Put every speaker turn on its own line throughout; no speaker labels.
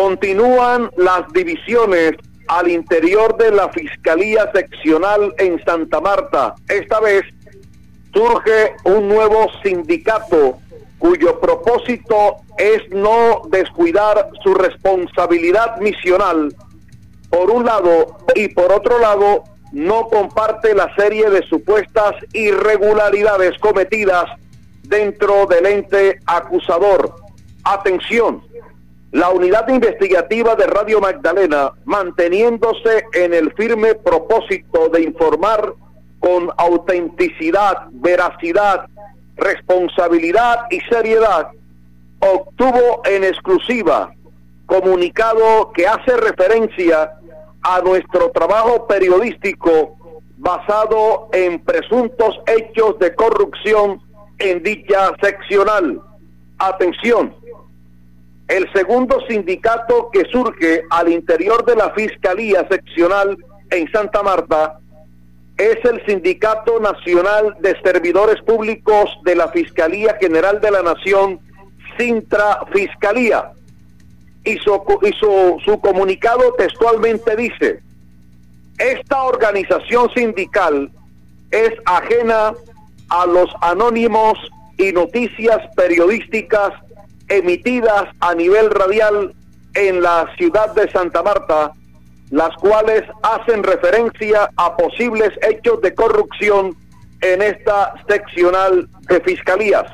Continúan las divisiones al interior de la Fiscalía Seccional en Santa Marta. Esta vez surge un nuevo sindicato cuyo propósito es no descuidar su responsabilidad misional, por un lado, y por otro lado, no comparte la serie de supuestas irregularidades cometidas dentro del ente acusador. Atención, la unidad investigativa de Radio Magdalena, manteniéndose en el firme propósito de informar con autenticidad, veracidad, responsabilidad y seriedad, obtuvo en exclusiva comunicado que hace referencia a nuestro trabajo periodístico basado en presuntos hechos de corrupción en dicha seccional. Atención, el segundo sindicato que surge al interior de la Fiscalía Seccional en Santa Marta es el Sindicato Nacional de Servidores Públicos de la Fiscalía General de la Nación, Sintra Fiscalía. Y su comunicado textualmente dice: esta organización sindical es ajena a los anónimos y noticias periodísticas emitidas a nivel radial en la ciudad de Santa Marta, las cuales hacen referencia a posibles hechos de corrupción en esta seccional de fiscalías.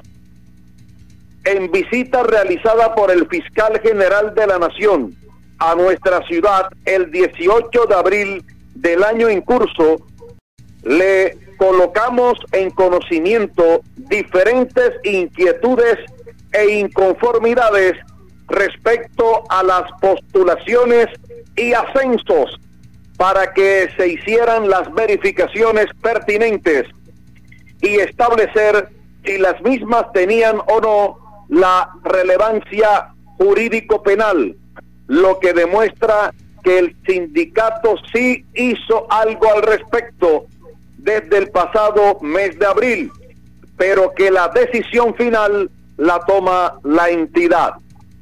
En visita realizada por el fiscal general de la Nación a nuestra ciudad el 18 de abril del año en curso, le colocamos en conocimiento diferentes inquietudes e inconformidades respecto a las postulaciones y ascensos para que se hicieran las verificaciones pertinentes y establecer si las mismas tenían o no la relevancia jurídico-penal, lo que demuestra que el sindicato sí hizo algo al respecto desde el pasado mes de abril, pero que la decisión final la toma la entidad.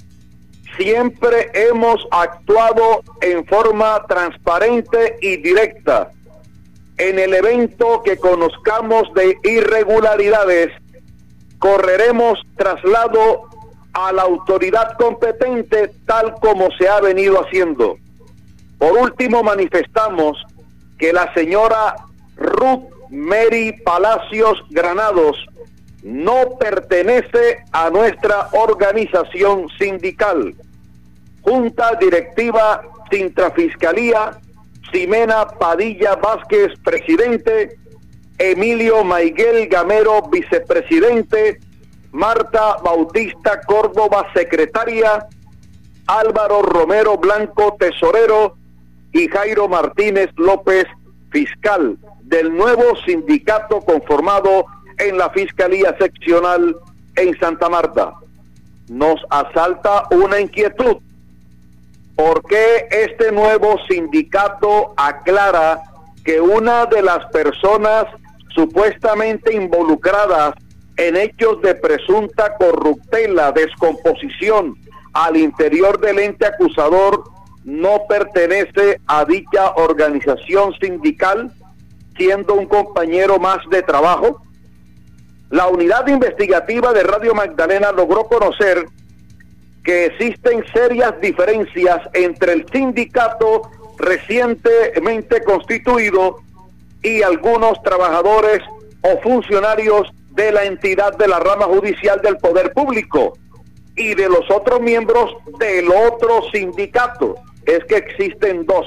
Siempre hemos actuado en forma transparente y directa. En el evento que conozcamos de irregularidades, correremos traslado a la autoridad competente tal como se ha venido haciendo. Por último, manifestamos que la señora Ruth Mary Palacios Granados no pertenece a nuestra organización sindical. Junta Directiva Sintra Fiscalía, Ximena Padilla Vázquez, presidente; Emilio Maiguel Gamero, vicepresidente; Marta Bautista Córdoba, secretaria; Álvaro Romero Blanco, tesorero; y Jairo Martínez López, fiscal del nuevo sindicato conformado en la Fiscalía Seccional en Santa Marta. Nos asalta una inquietud. ¿Por qué este nuevo sindicato aclara que una de las personas supuestamente involucradas en hechos de presunta corruptela, descomposición al interior del ente acusador no pertenece a dicha organización sindical, siendo un compañero más de trabajo? La unidad investigativa de Radio Magdalena logró conocer que existen serias diferencias entre el sindicato recientemente constituido y algunos trabajadores o funcionarios de la entidad de la rama judicial del Poder Público y de los otros miembros del otro sindicato. Es que existen dos.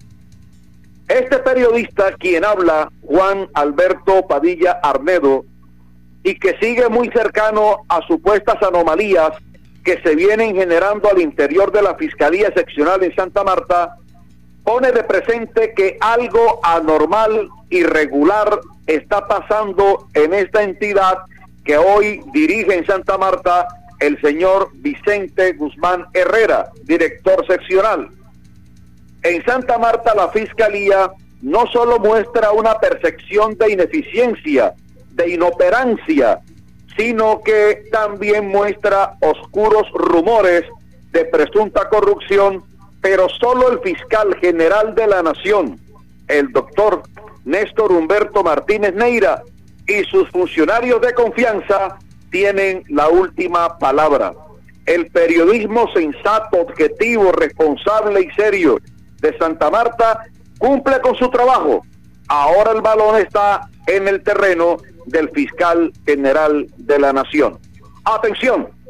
Este periodista, quien habla, Juan Alberto Padilla Arnedo, y que sigue muy cercano a supuestas anomalías que se vienen generando al interior de la Fiscalía Seccional en Santa Marta, pone de presente que algo anormal, irregular, está pasando en esta entidad que hoy dirige en Santa Marta el señor Vicente Guzmán Herrera, director seccional. En Santa Marta la Fiscalía no solo muestra una percepción de ineficiencia, de inoperancia, sino que también muestra oscuros rumores de presunta corrupción, pero solo el fiscal general de la Nación, el doctor Néstor Humberto Martínez Neira, y sus funcionarios de confianza tienen la última palabra. El periodismo sensato, objetivo, responsable y serio de Santa Marta cumple con su trabajo. Ahora el balón está en el terreno del fiscal general de la Nación. Atención,